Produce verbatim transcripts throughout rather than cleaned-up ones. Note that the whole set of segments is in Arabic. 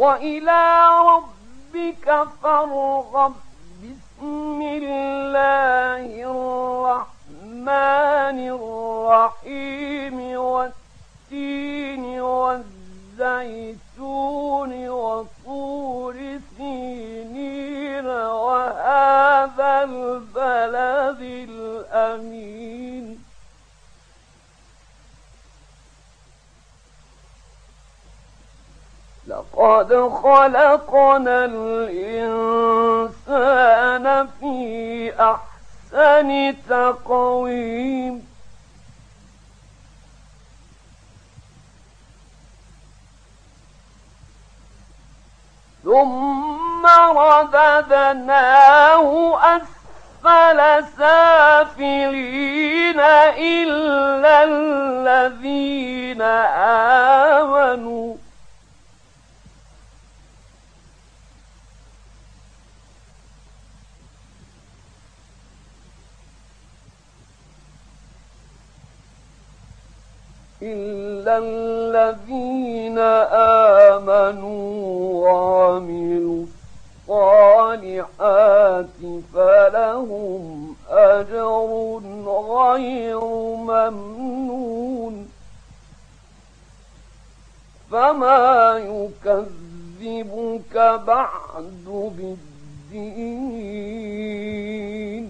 وإلى ربك فارغب. بسم الله الرحمن الرحيم والتين والزيتون وطور سينين وهذا البلد الأمين. لقد خلقنا الإنسان في أحسن تقويم ثم رددناه أسفل سافلين إلا الذين آمنوا إلا الذين آمنوا وعملوا الصالحات فلهم أجر غير ممنون. فما يكذبك بعد بالدين؟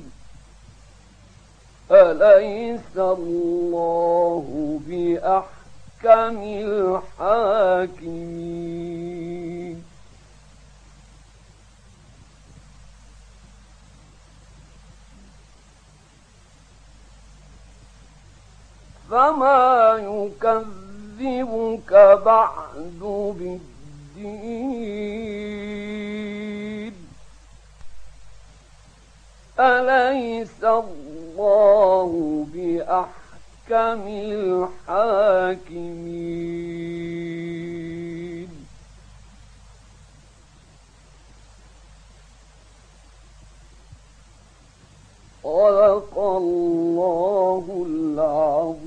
أليس الله بأحكم الحاكمين؟ فما يكذبك بعد بالدين؟ أليس الله بأحكم الحاكمين؟ صدق الله العظيم.